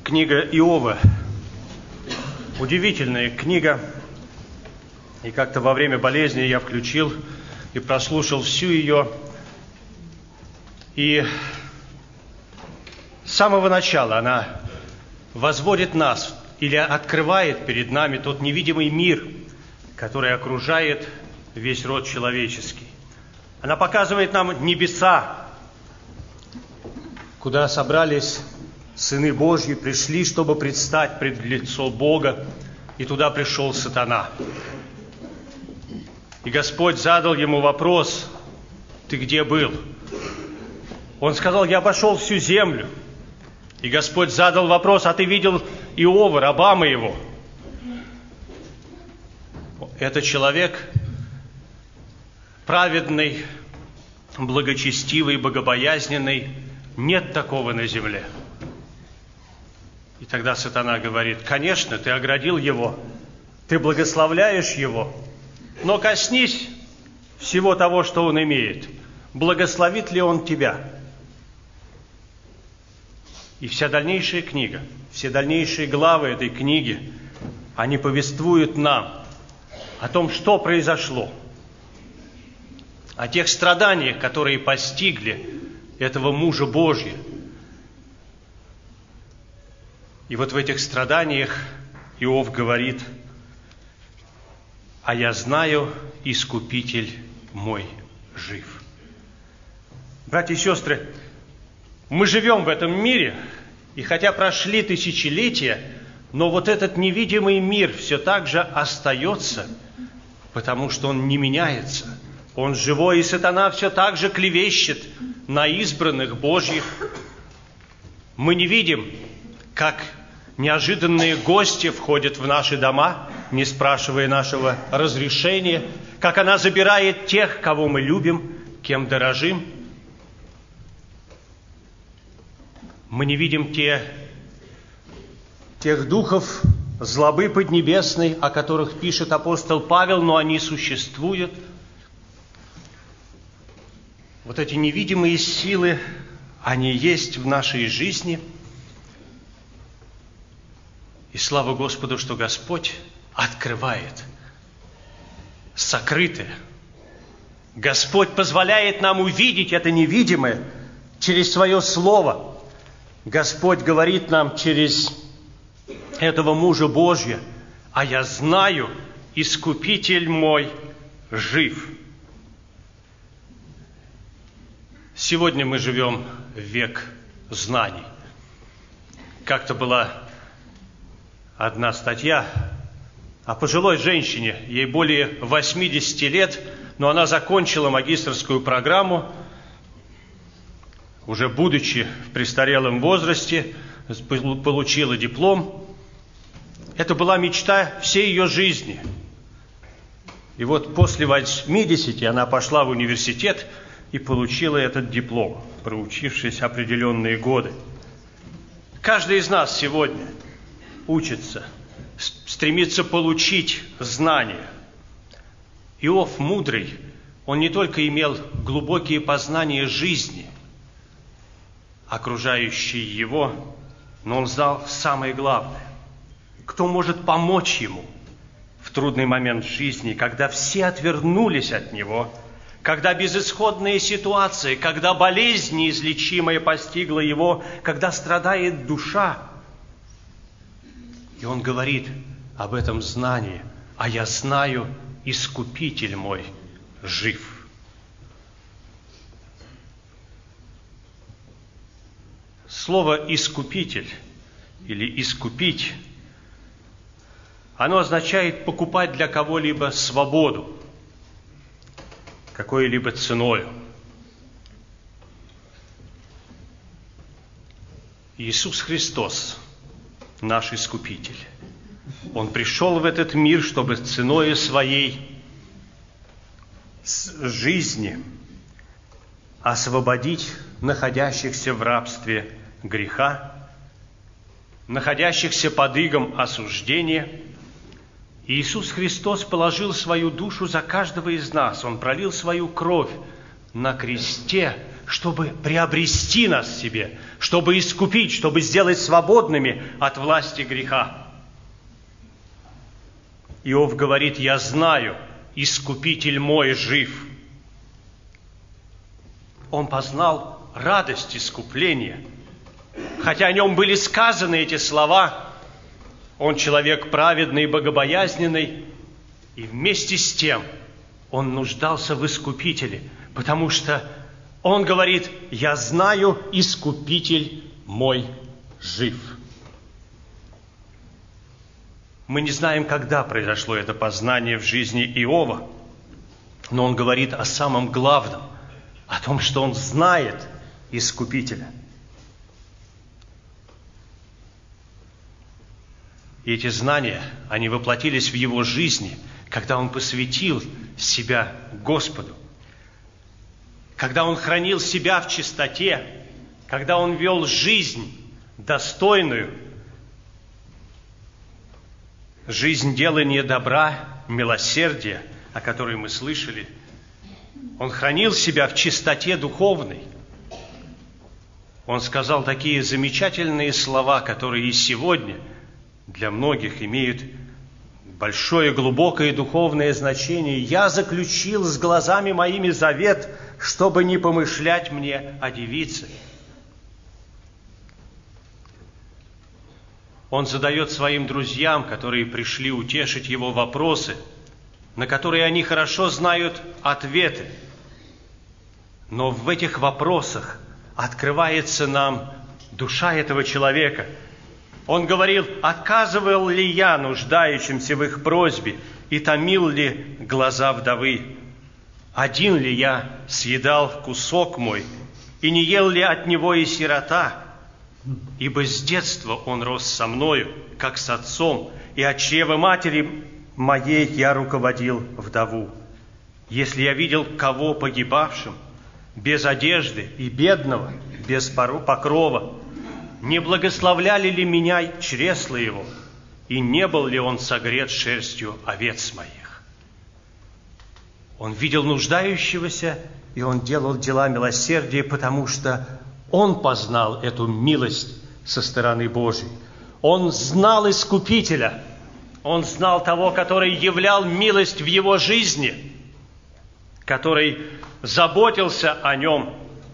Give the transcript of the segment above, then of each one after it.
Книга Иова. Удивительная книга. И как-то во время болезни я включил и прослушал всю ее. И с самого начала она возводит нас или открывает перед нами тот невидимый мир, который окружает весь род человеческий. Она показывает нам небеса, куда собрались сыны Божьи, пришли, чтобы предстать пред лицо Бога, и туда пришел сатана. И Господь задал ему вопрос: ты где был? Он сказал: я обошел всю землю. И Господь задал вопрос: а ты видел Иова, раба моего? Это человек праведный, благочестивый, богобоязненный. Нет такого на земле. И тогда сатана говорит: конечно, ты оградил его, ты благословляешь его, но коснись всего того, что он имеет. Благословит ли он тебя? И вся дальнейшая книга, все дальнейшие главы этой книги, они повествуют нам о том, что произошло, о тех страданиях, которые постигли этого мужа Божия. И вот в этих страданиях Иов говорит: а я знаю, Искупитель мой жив. Братья и сестры, мы живем в этом мире, и хотя прошли тысячелетия, но вот этот невидимый мир все так же остается, потому что он не меняется. Он живой, и сатана все так же клевещет на избранных Божьих. Мы не видим, как неожиданные гости входят в наши дома, не спрашивая нашего разрешения, как она забирает тех, кого мы любим, кем дорожим. Мы не видим тех духов злобы поднебесной, о которых пишет апостол Павел, но они существуют. Вот эти невидимые силы, они есть в нашей жизни. И слава Господу, что Господь открывает сокрытое. Господь позволяет нам увидеть это невидимое через Свое Слово. Господь говорит нам через этого мужа Божия: а я знаю, Искупитель мой жив. Сегодня мы живем в век знаний. Как-то была одна статья о пожилой женщине, ей более 80 лет, но она закончила магистерскую программу, уже будучи в престарелом возрасте, получила диплом. Это была мечта всей ее жизни. И вот после 80 она пошла в университет и получила этот диплом, проучившись определенные годы. Каждый из нас сегодня учится, стремится получить знания. Иов мудрый, он не только имел глубокие познания жизни, окружающей его, но он знал самое главное: кто может помочь ему в трудный момент жизни, когда все отвернулись от него, когда безысходная ситуация, когда болезнь неизлечимая постигла его, когда страдает душа. И он говорит об этом знании: а я знаю, Искупитель мой жив. Слово «искупитель» или «искупить», оно означает покупать для кого-либо свободу, какой-либо ценою. Иисус Христос, наш Искупитель, Он пришел в этот мир, чтобы ценою Своей жизни освободить находящихся в рабстве греха, находящихся под игом осуждения. Иисус Христос положил свою душу за каждого из нас. Он пролил свою кровь на кресте, чтобы приобрести нас себе, чтобы искупить, чтобы сделать свободными от власти греха. Иов говорит: «Я знаю, Искупитель мой жив». Он познал радость искупления. Хотя о нем были сказаны эти слова, он человек праведный и богобоязненный, и вместе с тем он нуждался в Искупителе, потому что он говорит: «Я знаю, Искупитель мой жив». Мы не знаем, когда произошло это познание в жизни Иова, но он говорит о самом главном, о том, что он знает Искупителя. И эти знания, они воплотились в его жизни, когда он посвятил себя Господу, когда он хранил себя в чистоте, когда он вел жизнь достойную, жизнь делания добра, милосердия, о которой мы слышали. Он хранил себя в чистоте духовной. Он сказал такие замечательные слова, которые и сегодня для многих имеют большое, глубокое духовное значение. «Я заключил с глазами моими завет, чтобы не помышлять мне о девице». Он задает своим друзьям, которые пришли утешить его, вопросы, на которые они хорошо знают ответы. Но в этих вопросах открывается нам душа этого человека. Он говорил: «Отказывал ли я нуждающимся в их просьбе и томил ли глаза вдовы? Один ли я съедал кусок мой, и не ел ли от него и сирота? Ибо с детства он рос со мною, как с отцом, и от чрева матери моей я руководил вдову. Если я видел кого погибавшим, без одежды, и бедного, без покрова, не благословляли ли меня чресла его, и не был ли он согрет шерстью овец моих?» Он видел нуждающегося, и он делал дела милосердия, потому что он познал эту милость со стороны Божьей. Он знал Искупителя, он знал того, который являл милость в его жизни, который заботился о нем.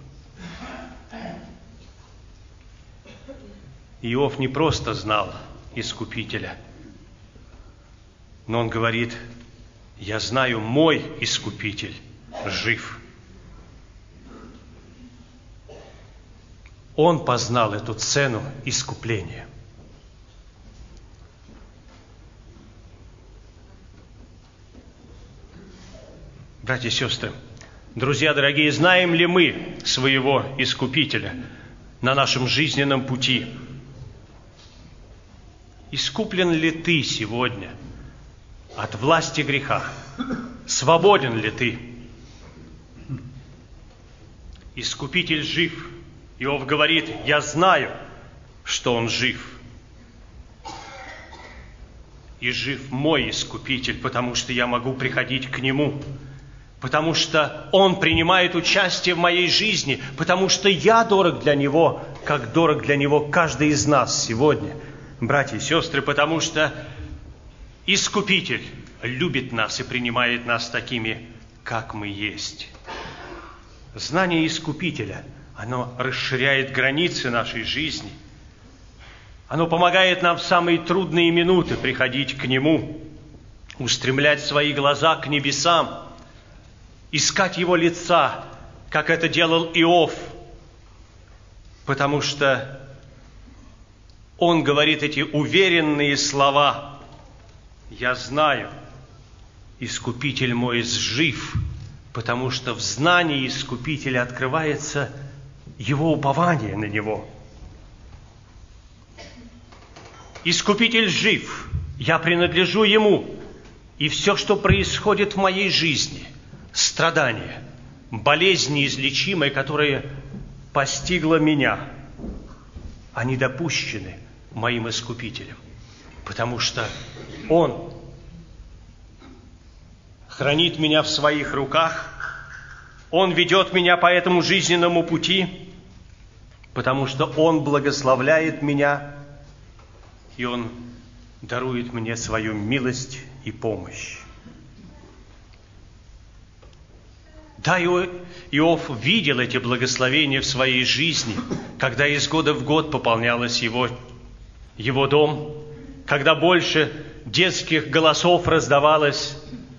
Иов не просто знал Искупителя, но он говорит: «Я знаю, мой Искупитель жив». Он познал эту цену искупления. Братья и сестры, друзья дорогие, знаем ли мы своего Искупителя на нашем жизненном пути? Искуплен ли ты сегодня от власти греха? Свободен ли ты? Искупитель жив. Иов говорит: «Я знаю, что он жив. И жив мой Искупитель, потому что я могу приходить к нему, потому что он принимает участие в моей жизни, потому что я дорог для него, как дорог для него каждый из нас сегодня, братья и сестры, потому что Искупитель любит нас и принимает нас такими, как мы есть». Знание Искупителя, оно расширяет границы нашей жизни. Оно помогает нам в самые трудные минуты приходить к Нему, устремлять свои глаза к небесам, искать Его лица, как это делал Иов, потому что он говорит эти уверенные слова: «Я знаю, Искупитель мой жив», потому что в знании Искупителя открывается его упование на Него. Искупитель жив, я принадлежу Ему, и все, что происходит в моей жизни, страдания, болезнь неизлечимая, которая постигла меня, они допущены моим Искупителем, потому что Он хранит меня в своих руках, Он ведет меня по этому жизненному пути, потому что Он благословляет меня, и Он дарует мне свою милость и помощь. Да, Иов видел эти благословения в своей жизни, когда из года в год пополнялось его дом, когда больше детских голосов раздавалось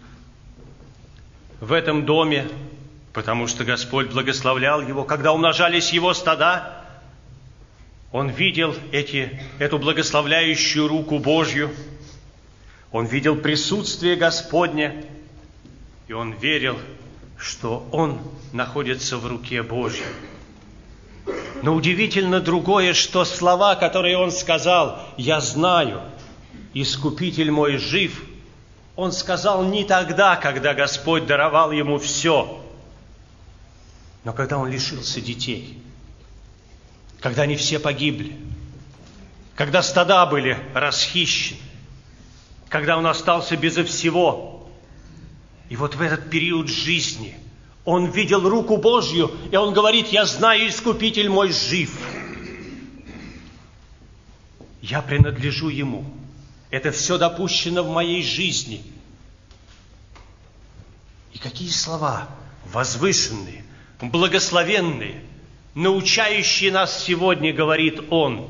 в этом доме, потому что Господь благословлял его, когда умножались его стада. Он видел эту благословляющую руку Божью, он видел присутствие Господне, и он верил, что он находится в руке Божьей. Но удивительно другое, что слова, которые он сказал, «Я знаю, Искупитель мой жив», он сказал не тогда, когда Господь даровал ему все, но когда он лишился детей, когда они все погибли, когда стада были расхищены, когда он остался безо всего. И вот в этот период жизни он видел руку Божью, и он говорит: «Я знаю, Искупитель мой жив. Я принадлежу Ему. Это все допущено в моей жизни». И какие слова возвышенные, благословенные, научающие нас сегодня, говорит он.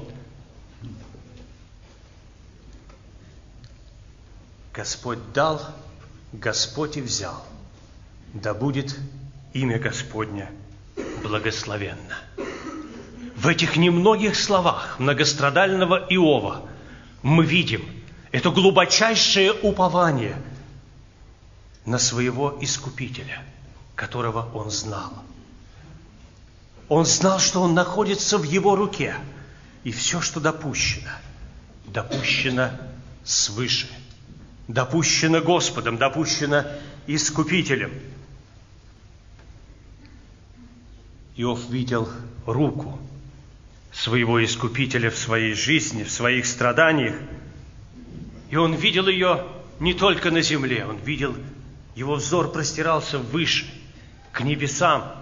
Господь дал, Господь и взял, да будет имя Господня благословенно. В этих немногих словах многострадального Иова мы видим это глубочайшее упование на своего Искупителя, которого он знал. Он знал, что он находится в его руке, и все, что допущено, допущено свыше. Допущено Господом, допущено Искупителем. Иов видел руку своего Искупителя в своей жизни, в своих страданиях. И он видел ее не только на земле, он видел, его взор простирался выше, к небесам.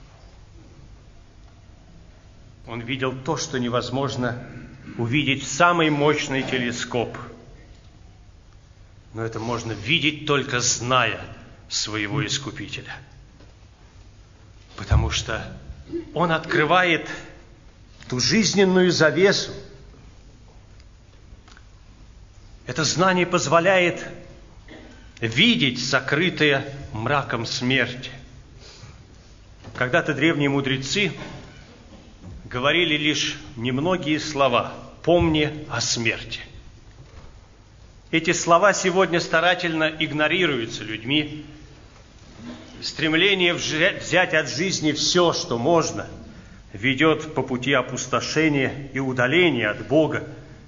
Он видел то, что невозможно увидеть в самый мощный телескоп. Но это можно видеть, только зная своего Искупителя. Потому что Он открывает ту жизненную завесу. Это знание позволяет видеть сокрытое мраком смерти. Когда-то древние мудрецы говорили лишь немногие слова: «Помни о смерти». Эти слова сегодня старательно игнорируются людьми. Стремление взять от жизни все, что можно, ведет по пути опустошения и удаления от Бога.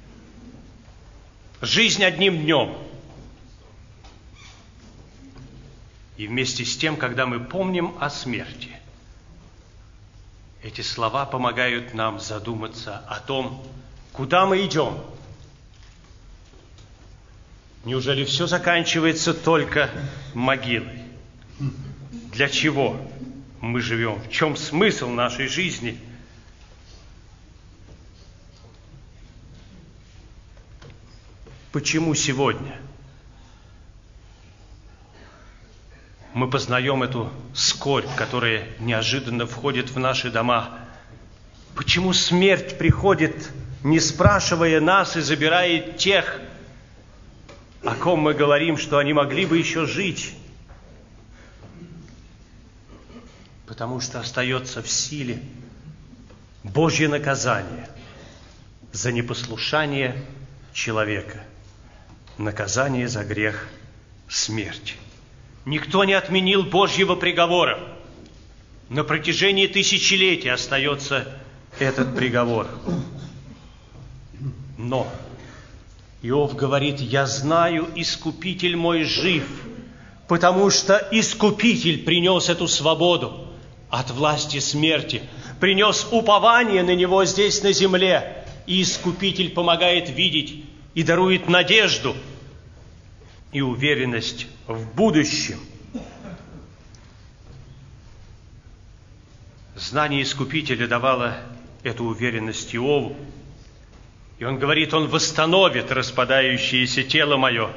Жизнь одним днем. И вместе с тем, когда мы помним о смерти, эти слова помогают нам задуматься о том, куда мы идем. Неужели все заканчивается только могилой? Для чего мы живем? В чем смысл нашей жизни? Почему сегодня мы познаем эту скорбь, которая неожиданно входит в наши дома? Почему смерть приходит, не спрашивая нас, и забирает тех, о ком мы говорим, что они могли бы еще жить? Потому что остается в силе Божье наказание за непослушание человека, наказание за грех — смерть. Никто не отменил Божьего приговора. На протяжении тысячелетий остается этот приговор. Но Иов говорит: «Я знаю, Искупитель мой жив», потому что Искупитель принес эту свободу от власти смерти, принес упование на Него здесь, на земле, и Искупитель помогает видеть и дарует надежду и уверенность в будущем. знание Искупителя давало эту уверенность Иову. И он говорит, он восстановит распадающееся тело мое.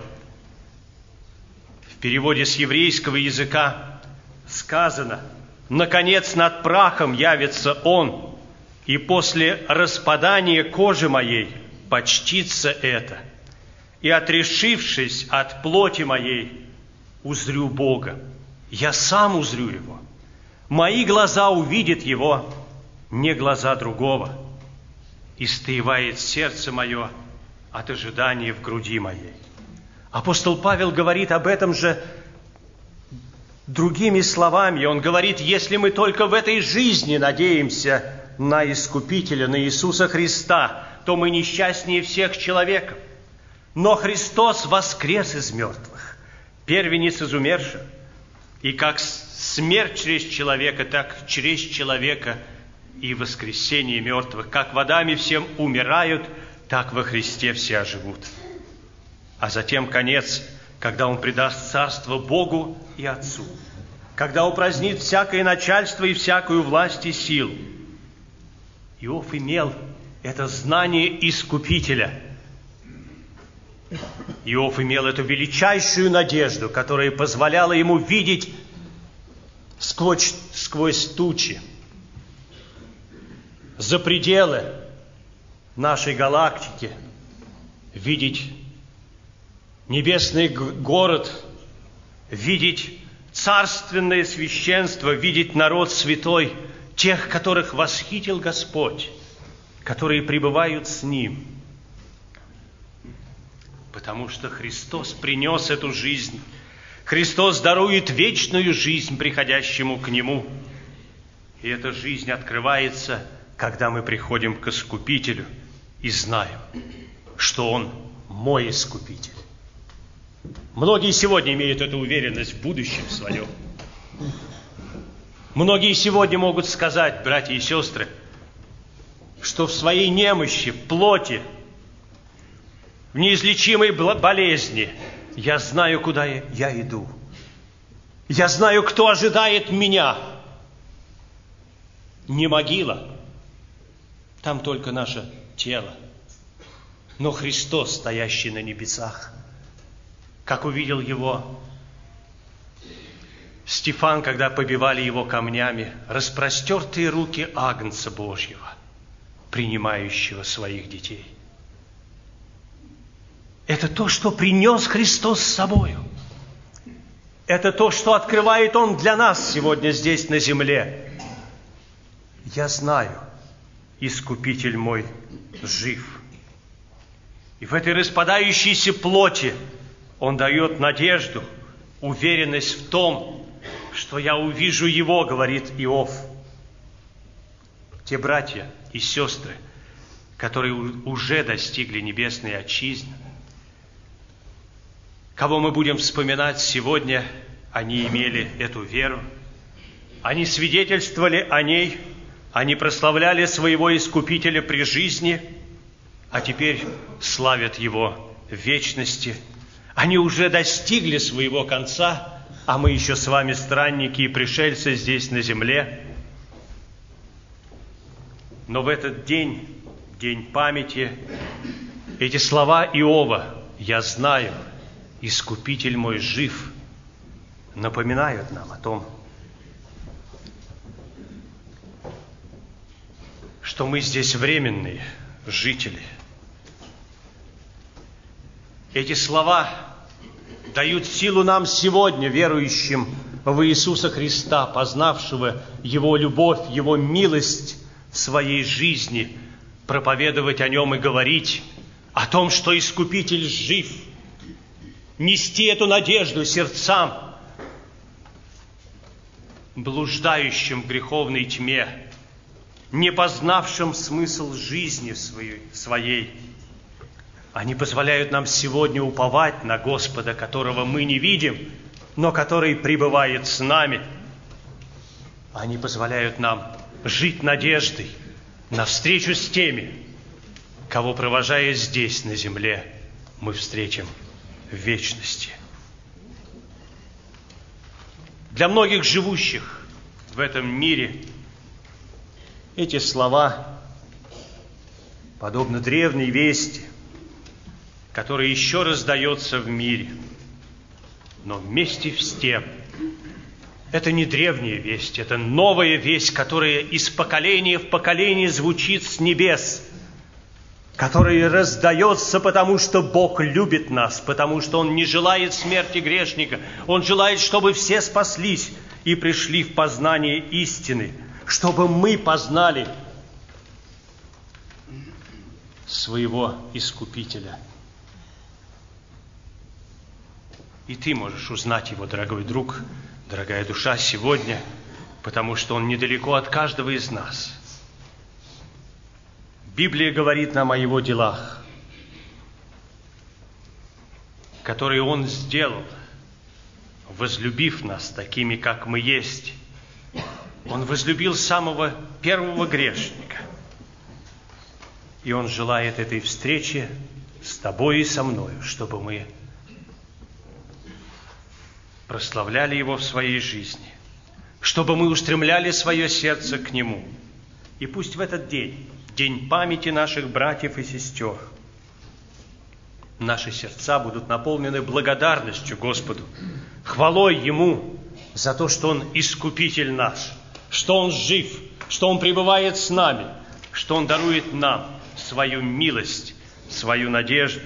В переводе с еврейского языка сказано: наконец над прахом явится он, и после распадания кожи моей почтится это. И отрешившись от плоти моей, узрю Бога. Я сам узрю Его. Мои глаза увидят Его, не глаза другого. И стаивает сердце мое от ожидания в груди моей. Апостол Павел говорит об этом же другими словами. Он говорит, если мы только в этой жизни надеемся на Искупителя, на Иисуса Христа, то мы несчастнее всех человеков. Но Христос воскрес из мертвых, первенец из умерших. И как смерть через человека, так через человека и воскресение мертвых. Как в Адаме всем умирают, так во Христе все оживут. А затем конец, когда Он предаст царство Богу и Отцу, когда упразднит всякое начальство и всякую власть и силу. Иов имел это знание Искупителя. Иов имел эту величайшую надежду, которая позволяла ему видеть сквозь тучи, за пределы нашей галактики, видеть небесный город, видеть царственное священство, видеть народ святой, тех, которых восхитил Господь, которые пребывают с Ним. Потому что Христос принес эту жизнь. Христос дарует вечную жизнь приходящему к Нему. И эта жизнь открывается, когда мы приходим к Искупителю и знаем, что Он мой Искупитель. Многие сегодня имеют эту уверенность в будущем своем. Многие сегодня могут сказать, братья и сестры, что в своей немощи, плоти, в неизлечимой болезни я знаю, куда я иду. Я знаю, кто ожидает меня. Не могила, там только наше тело, но Христос, стоящий на небесах. Как увидел Его Стефан, когда побивали его камнями, распростертые руки Агнца Божьего, принимающего своих детей. Это то, что принес Христос с собою. Это то, что открывает Он для нас сегодня здесь на земле. Я знаю, Искупитель мой жив. И в этой распадающейся плоти Он дает надежду, уверенность в том, что я увижу Его, говорит Иов. Те братья и сестры, которые уже достигли небесной отчизны, кого мы будем вспоминать сегодня, они имели эту веру, они свидетельствовали о ней, они прославляли своего Искупителя при жизни, а теперь славят Его в вечности. Они уже достигли своего конца, а мы еще с вами странники и пришельцы здесь на земле. Но в этот день, день памяти, эти слова Иова «Я знаю, Искупитель мой жив» напоминают нам о том, что мы здесь временные жители. Эти слова дают силу нам сегодня, верующим в Иисуса Христа, познавшего Его любовь, Его милость в своей жизни, проповедовать о Нем и говорить о том, что Искупитель жив, нести эту надежду сердцам, блуждающим в греховной тьме, не познавшим смысл жизни своей. Они позволяют нам сегодня уповать на Господа, которого мы не видим, но который пребывает с нами. Они позволяют нам жить надеждой на встречу с теми, кого, провожая здесь, на земле, мы встретим в вечности. Для многих живущих в этом мире Эти слова подобны древней вести, которая еще раздается в мире. Но вместе с тем, это не древняя весть, это новая весть, которая из поколения в поколение звучит с небес, которая раздается, потому что Бог любит нас, потому что Он не желает смерти грешника, Он желает, чтобы все спаслись и пришли в познание истины, чтобы мы познали своего Искупителя. И ты можешь узнать Его, дорогой друг, дорогая душа, сегодня, потому что Он недалеко от каждого из нас. Библия говорит нам о Его делах, которые Он сделал, возлюбив нас такими, как мы есть. Он возлюбил самого первого грешника. И Он желает этой встречи с тобой и со мною, чтобы мы прославляли Его в своей жизни, чтобы мы устремляли свое сердце к Нему. И пусть в этот день, день памяти наших братьев и сестер, наши сердца будут наполнены благодарностью Господу, хвалой Ему за то, что Он Искупитель наш, что Он жив, что Он пребывает с нами, что Он дарует нам свою милость, свою надежду.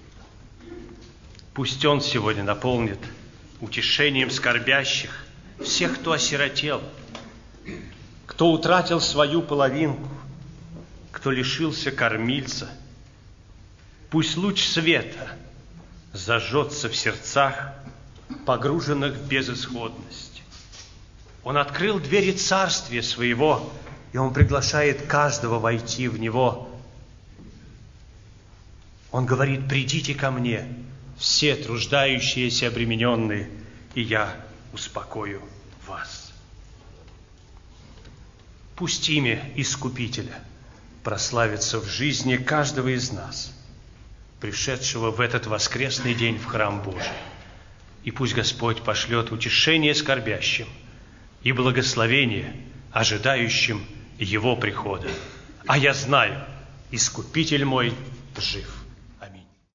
Пусть Он сегодня наполнит утешением скорбящих всех, кто осиротел, кто утратил свою половинку, кто лишился кормильца. Пусть луч света зажжется в сердцах, погруженных в безысходность. Он открыл двери царствия своего, и Он приглашает каждого войти в него. Он говорит: придите ко мне, все труждающиеся и обремененные, и я успокою вас. Пусть имя Искупителя прославится в жизни каждого из нас, пришедшего в этот воскресный день в храм Божий. И пусть Господь пошлет утешение скорбящим и благословение ожидающим Его прихода. А я знаю, Искупитель мой жив.